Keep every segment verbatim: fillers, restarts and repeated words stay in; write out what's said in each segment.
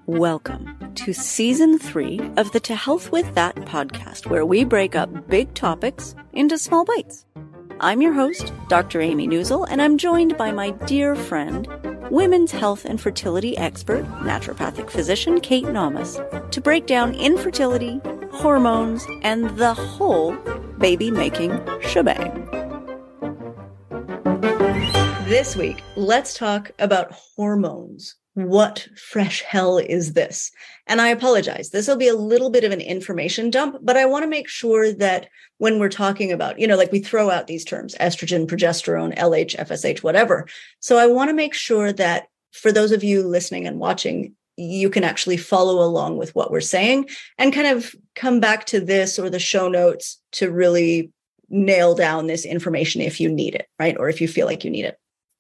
Welcome to season three of the To Health With That podcast, where we break up big topics into small bites. I'm your host, Doctor Amy Newsel, and I'm joined by my dear friend, women's health and fertility expert, naturopathic physician Kate Namas, to break down infertility, hormones, and the whole baby-making shebang. This week, let's talk about hormones. What fresh hell is this? And I apologize. This will be a little bit of an information dump, but I want to make sure that when we're talking about, you know, like we throw out these terms, estrogen, progesterone, L H, F S H, whatever. So I want to make sure that for those of you listening and watching, you can actually follow along with what we're saying and kind of come back to this or the show notes to really nail down this information if you need it, right? Or if you feel like you need it.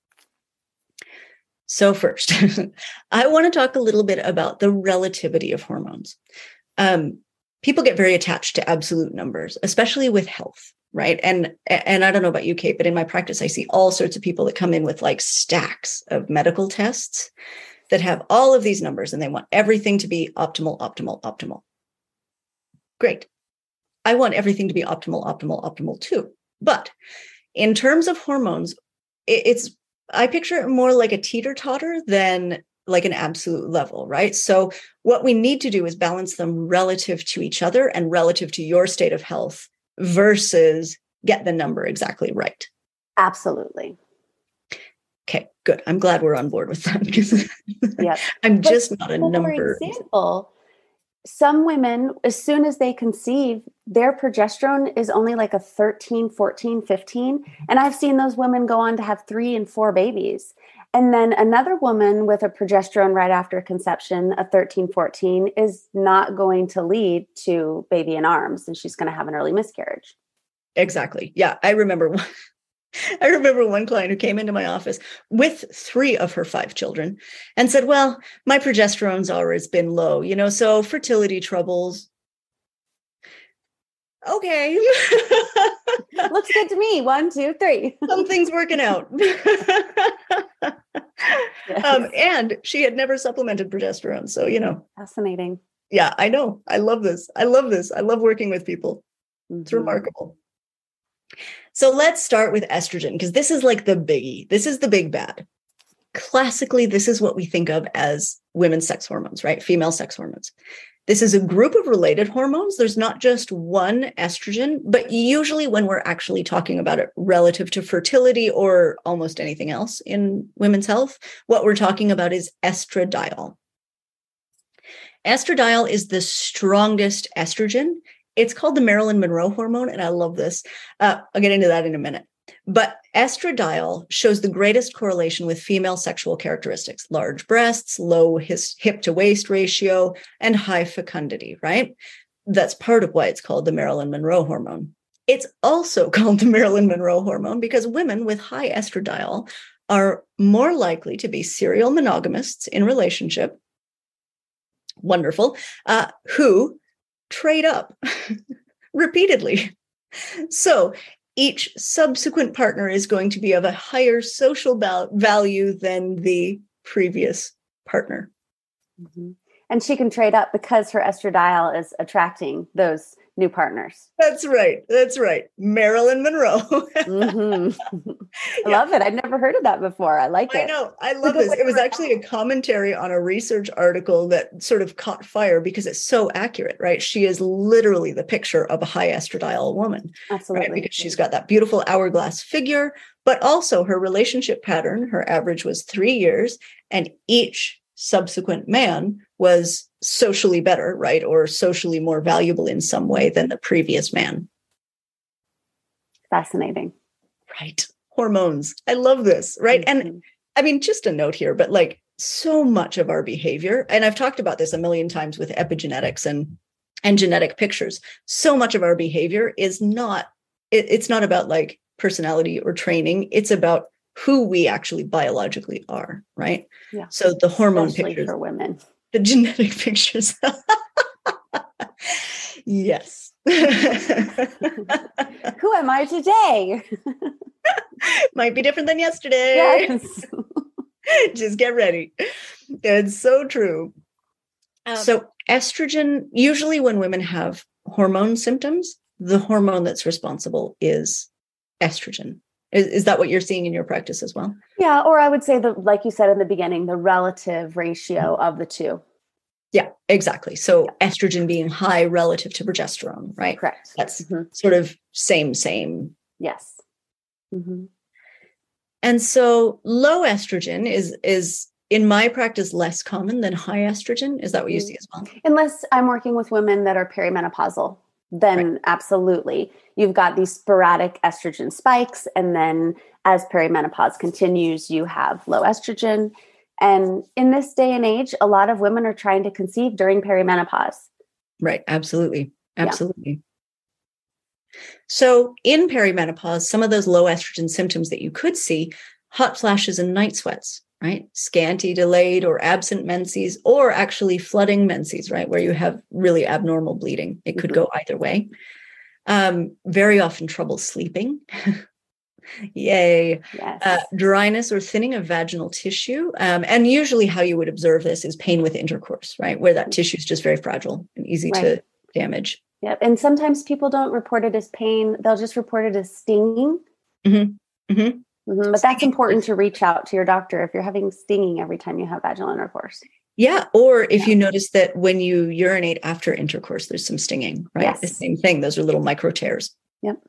So first, I want to talk a little bit about the relativity of hormones. Um, people get very attached to absolute numbers, especially with health, right? And, and I don't know about you, Kate, but in my practice, I see all sorts of people that come in with like stacks of medical tests that have all of these numbers and they want everything to be optimal, optimal, optimal. Great. I want everything to be optimal, optimal, optimal too. But in terms of hormones, it, it's I picture it more like a teeter-totter than like an absolute level, right? So what we need to do is balance them relative to each other and relative to your state of health versus get the number exactly right. Absolutely. Okay, good. I'm glad we're on board with that because Yep. I'm just but not a for number. Example, some women, as soon as they conceive, their progesterone is only like a thirteen, fourteen, fifteen. And I've seen those women go on to have three and four babies. And then another woman with a progesterone right after conception, a thirteen, fourteen, is not going to lead to baby in arms, and she's going to have an early miscarriage. Exactly. Yeah. I remember one. I remember one client who came into my office with three of her five children and said, well, my progesterone's always been low, you know, so fertility troubles. Okay. Looks good to me. One, two, three. Something's working out. Yes. um, and she had never supplemented progesterone. So, you know. Fascinating. Yeah, I know. I love this. I love this. I love working with people. Mm-hmm. It's remarkable. So let's start with estrogen, because this is like the biggie. This is the big bad. Classically, this is what we think of as women's sex hormones, right? Female sex hormones. This is a group of related hormones. There's not just one estrogen, but usually when we're actually talking about it relative to fertility or almost anything else in women's health, what we're talking about is estradiol. Estradiol is the strongest estrogen. It's called the Marilyn Monroe hormone, and I love this. Uh, I'll get into that in a minute. But estradiol shows the greatest correlation with female sexual characteristics, large breasts, low his, hip to waist ratio, and high fecundity, right? That's part of why it's called the Marilyn Monroe hormone. It's also called the Marilyn Monroe hormone because women with high estradiol are more likely to be serial monogamists in relationship. Wonderful. Uh, who trade up repeatedly. So each subsequent partner is going to be of a higher social val- value than the previous partner. Mm-hmm. And she can trade up because her estradiol is attracting those new partners. That's right. That's right. Marilyn Monroe. Mm-hmm. I yeah. love it. I've never heard of that before. I like it. I know. I love this. It was actually a commentary on a research article that sort of caught fire because it's so accurate, right? She is literally the picture of a high estradiol woman. Absolutely. Right? Because she's got that beautiful hourglass figure, but also her relationship pattern, her average was three years, and each subsequent man was socially better, right? Or socially more valuable in some way than the previous man. Fascinating. Right. Hormones. I love this, right? Mm-hmm. And I mean, just a note here, but like so much of our behavior, and I've talked about this a million times with epigenetics and, and genetic pictures, so much of our behavior is not, it, it's not about like personality or training. It's about who we actually biologically are, right? Yeah. So the hormone Especially pictures. For women. The genetic pictures. Yes. Who am I today? Might be different than yesterday. Yes. Just get ready. It's so true. Um, so estrogen, usually when women have hormone symptoms, the hormone that's responsible is estrogen. Is, is that what you're seeing in your practice as well? Yeah. Or I would say that, like you said in the beginning, the relative ratio of the two. Yeah, exactly. So yeah. Estrogen being high relative to progesterone, right? Correct. That's mm-hmm. sort of same, same. Yes. Mm-hmm. And so low estrogen is, is in my practice less common than high estrogen. Is that what you see as well? Unless I'm working with women that are perimenopausal, then right. absolutely. You've got these sporadic estrogen spikes. And then as perimenopause continues, you have low estrogen. And in this day and age, a lot of women are trying to conceive during perimenopause. Right. Absolutely. Absolutely. Yeah. So in perimenopause, some of those low estrogen symptoms that you could see, hot flashes and night sweats, right? Scanty, delayed, or absent menses, or actually flooding menses, right? Where you have really abnormal bleeding. It could mm-hmm. go either way. Um, very often trouble sleeping. Yay. Yes. Uh, dryness or thinning of vaginal tissue. Um, and usually how you would observe this is pain with intercourse, right? Where that mm-hmm. tissue is just very fragile and easy right. to damage. Yep. And sometimes people don't report it as pain. They'll just report it as stinging. Mm-hmm. Mm-hmm. Mm-hmm. But that's important to reach out to your doctor if you're having stinging every time you have vaginal intercourse. Yeah. Or if yeah. you notice that when you urinate after intercourse, there's some stinging, right? Yes. The same thing. Those are little micro tears. Yep.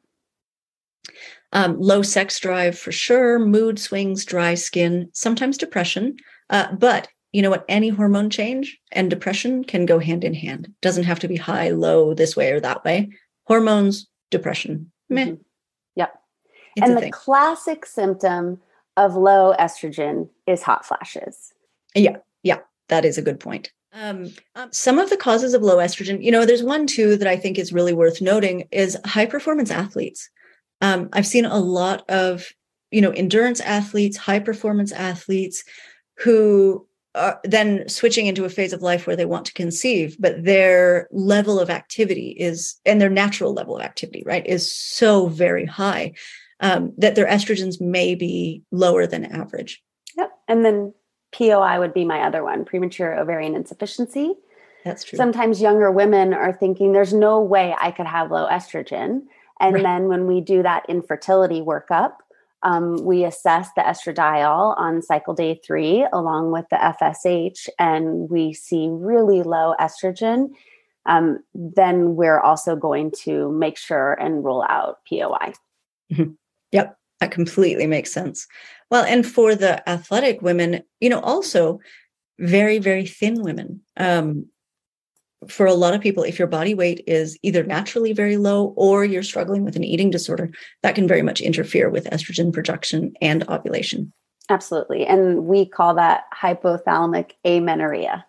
Um, low sex drive for sure, mood swings, dry skin, sometimes depression. Uh, but you know what? Any hormone change and depression can go hand in hand. Doesn't have to be high, low, this way or that way. Hormones, depression, meh. Mm-hmm. Yep. It's and the thing. classic symptom of low estrogen is hot flashes. Yeah, yeah, that is a good point. Um, um, some of the causes of low estrogen, you know, there's one too that I think is really worth noting is high performance athletes. Um, I've seen a lot of, you know, endurance athletes, high performance athletes who are then switching into a phase of life where they want to conceive, but their level of activity is, and their natural level of activity, right, is so very high um, that their estrogens may be lower than average. Yep. And then P O I would be my other one, premature ovarian insufficiency. That's true. Sometimes younger women are thinking there's no way I could have low estrogen. And right. then when we do that infertility workup, um, we assess the estradiol on cycle day three along with the F S H, and we see really low estrogen. Um, then we're also going to make sure and rule out P O I. Mm-hmm. Yep, that completely makes sense. Well, and for the athletic women, you know, also very, very thin women. Um, For a lot of people, if your body weight is either naturally very low or you're struggling with an eating disorder, that can very much interfere with estrogen production and ovulation. Absolutely. And we call that hypothalamic amenorrhea.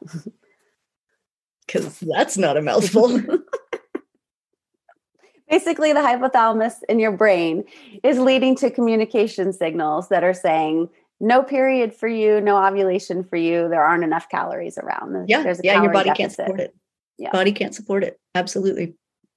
Because that's not a mouthful. Basically, the hypothalamus in your brain is leading to communication signals that are saying, no period for you, no ovulation for you. There aren't enough calories around. Yeah, There's a yeah, your body deficit. can't support it. Yeah. Body can't support it. Absolutely.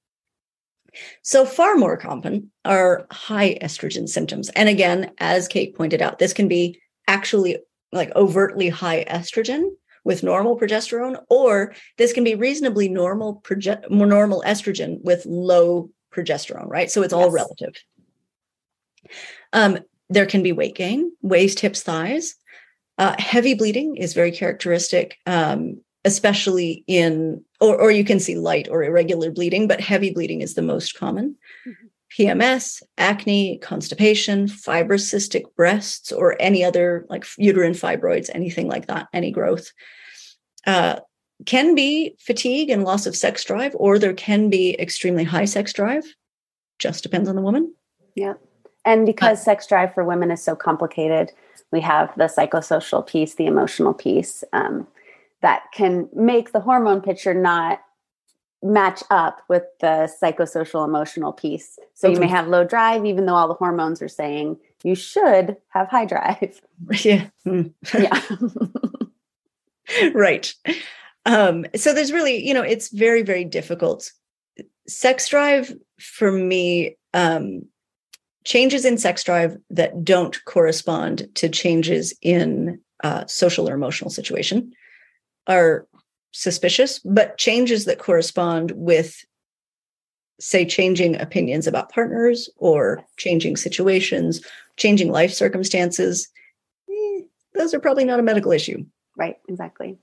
So far more common are high estrogen symptoms. And again, as Kate pointed out, this can be actually like overtly high estrogen with normal progesterone, or this can be reasonably normal, proge- more normal estrogen with low progesterone, right? So it's all yes. relative. Um, there can be weight gain, waist, hips, thighs. Uh, heavy bleeding is very characteristic. Um, especially in, or, or you can see light or irregular bleeding, but heavy bleeding is the most common. Mm-hmm. P M S, acne, constipation, fibrous cystic breasts, or any other like uterine fibroids, anything like that, any growth. Uh, can be fatigue and loss of sex drive, or there can be extremely high sex drive. Just depends on the woman. Yeah. And because uh, sex drive for women is so complicated, we have the psychosocial piece, the emotional piece, um, that can make the hormone picture not match up with the psychosocial emotional piece. So okay. you may have low drive, even though all the hormones are saying you should have high drive. Yeah. Yeah. Right. Um, so there's really, you know, it's very, very difficult. Sex drive for me, um, changes in sex drive that don't correspond to changes in uh, social or emotional situation are suspicious, but changes that correspond with, say, changing opinions about partners or changing situations, changing life circumstances, eh, those are probably not a medical issue. Right, exactly.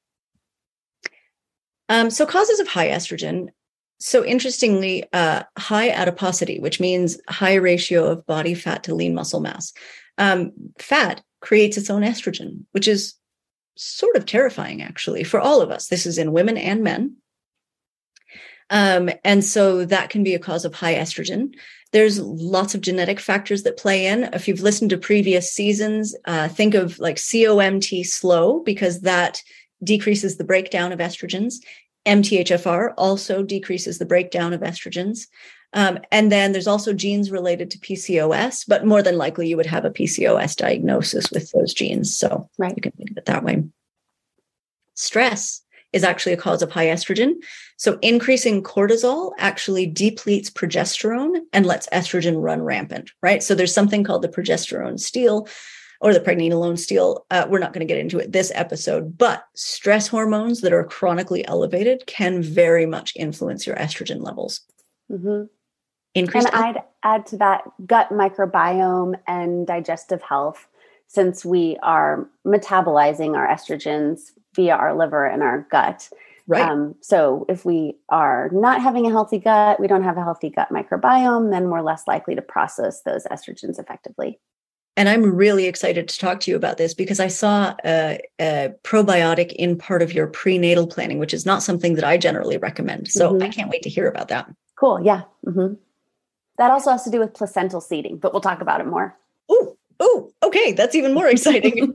Um, so causes of high estrogen. So interestingly, uh, high adiposity, which means high ratio of body fat to lean muscle mass. Um, fat creates its own estrogen, which is sort of terrifying, actually, for all of us. This is in women and men. Um, and so that can be a cause of high estrogen. There's lots of genetic factors that play in. If you've listened to previous seasons, uh, think of like C O M T slow, because that decreases the breakdown of estrogens. M T H F R also decreases the breakdown of estrogens. Um, and then there's also genes related to P C O S, but more than likely you would have a P C O S diagnosis with those genes. So right. You can think of it that way. Stress is actually a cause of high estrogen. So increasing cortisol actually depletes progesterone and lets estrogen run rampant, right? So there's something called the progesterone steal or the pregnenolone steal. Uh, we're not going to get into it this episode, but stress hormones that are chronically elevated can very much influence your estrogen levels. Mm-hmm. Increase and I'd add to that gut microbiome and digestive health, since we are metabolizing our estrogens via our liver and our gut. Right. Um, so if we are not having a healthy gut, we don't have a healthy gut microbiome, then we're less likely to process those estrogens effectively. And I'm really excited to talk to you about this because I saw a, a probiotic in part of your prenatal planning, which is not something that I generally recommend. So mm-hmm. I can't wait to hear about that. Cool. Yeah. Mm-hmm. That also has to do with placental seeding, but we'll talk about it more. Oh, oh, okay. That's even more exciting.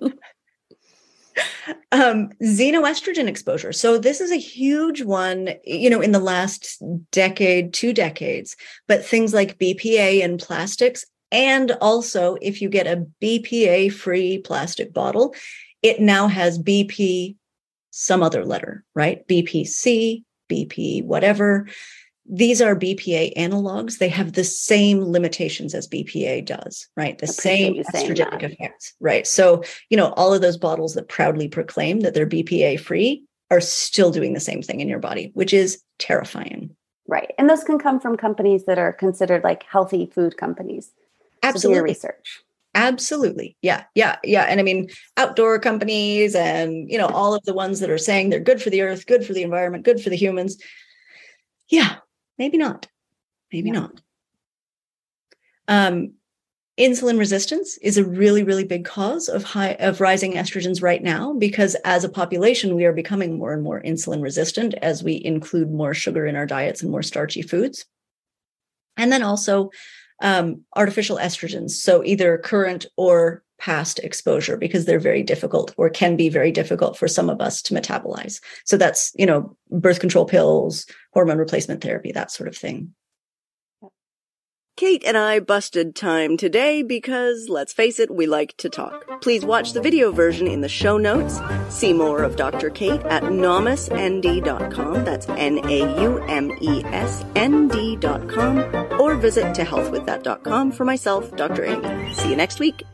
um, xenoestrogen exposure. So this is a huge one, you know, in the last decade, two decades, but things like B P A in plastics. And also, if you get a B P A-free plastic bottle, it now has B P, some other letter, right? B P C, B P whatever. These are B P A analogs. They have the same limitations as B P A does, right? The same estrogenic effects, right? So, you know, all of those bottles that proudly proclaim that they're B P A-free are still doing the same thing in your body, which is terrifying. Right. And those can come from companies that are considered like healthy food companies. Absolutely. So do your research. Absolutely. Yeah. Yeah. Yeah. And I mean, outdoor companies and, you know, all of the ones that are saying they're good for the earth, good for the environment, good for the humans. Yeah. Maybe not. Maybe yeah. not. Um, insulin resistance is a really, really big cause of high of rising estrogens right now, because as a population, we are becoming more and more insulin resistant as we include more sugar in our diets and more starchy foods. And then also um, artificial estrogens. So either current or past exposure, because they're very difficult or can be very difficult for some of us to metabolize. So that's, you know, birth control pills, hormone replacement therapy, that sort of thing. Kate and I busted time today because, let's face it, we like to talk. Please watch the video version in the show notes. See more of Doctor Kate at naumus n d dot com. That's N A U M E S N D dot com. Or visit to health with that dot com for myself, Doctor Amy. See you next week.